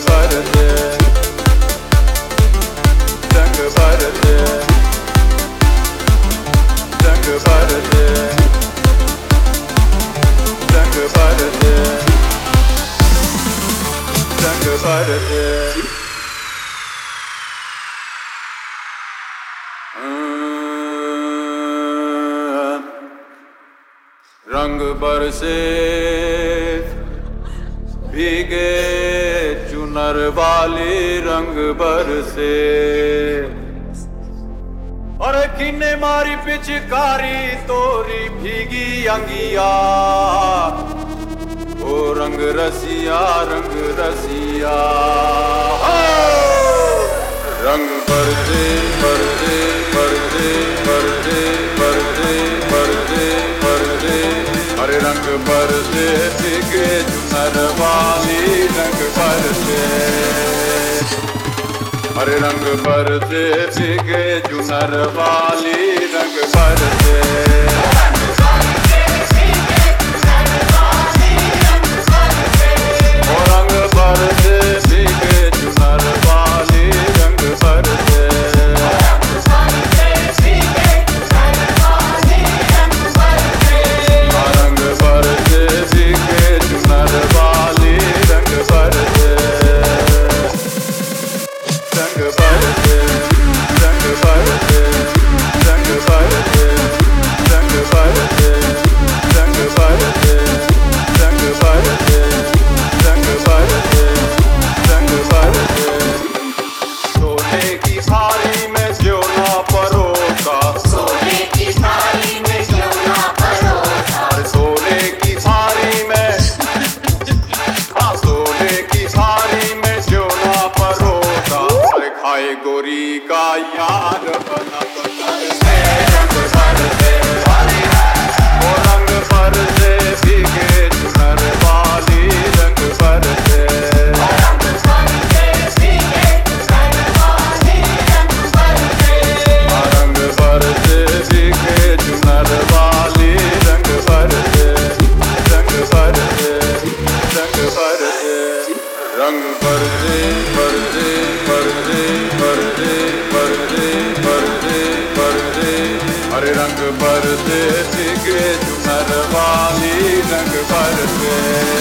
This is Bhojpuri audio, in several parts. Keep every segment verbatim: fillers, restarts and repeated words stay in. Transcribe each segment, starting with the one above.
भरते रंग भरते रंग भरते रंग भरते रंग भरते रंग बरसे भीगे चुनर वाली रंग बरसे और किन्ने मारी पिचकारी तोरी भीगी अंगिया ओ रंग रसिया रंग रसिया रंग बरसे बरसे बरसे बरसे बरसे बरसे बरसे अरे रंग बरसे भीगे चुनर वाली रंग बरसे अरे रंग बरसे भीगे चुनर वाली रंग बरसे ओ रंग बरसे भीगे चुनर वाली रंग बरसे रंग बरसे भीगे चुनर वाली रंग बरसे रंग बरसे रंग बरसे रंग बरसे रंग बरसे रंग बरसे रंग बरसे रंग बरसे रंग बरसे सोने की थाली में जो ना परोसा सोने की थाली में क्यों ना परोसा सोने की थाली में हाँ सोने की थाली में जो ना परोसा खाए गोरी का यार बना बरसे रंग बरसे ओ रंग बरसे भीगे चुनर वाली रंग बरसे रंग बरसे भीगे चुनर वाली रंग बरसे रंग बरसे भीगे चुनर वाली रंग बरसे रंग बरसे रंग बरसे रंग बरसे बरसे बरसे बरसे बरसे बरसे बरसे अरे रंग बरसे भीगे चुनर वाली रंग बरसे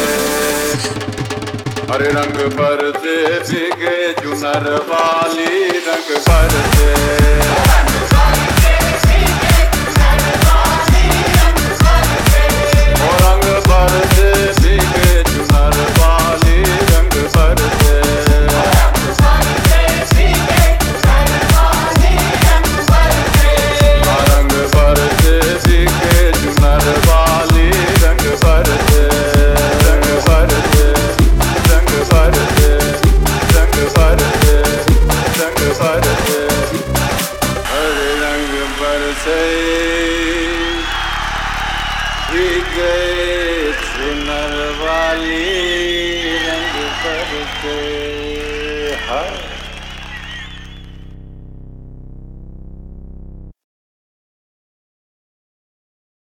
अरे रंग बरसे भीगे चुनर वाली रंग बरसे ओ रंग बरसे भीगे चुनर वाली रंग बरसे रंग बरसे भीगे चुनर वाली रंग बरसे रंग बरसे रंग बरसे रंग बरसे रंग बरसे अरे रंग बरसे भीगे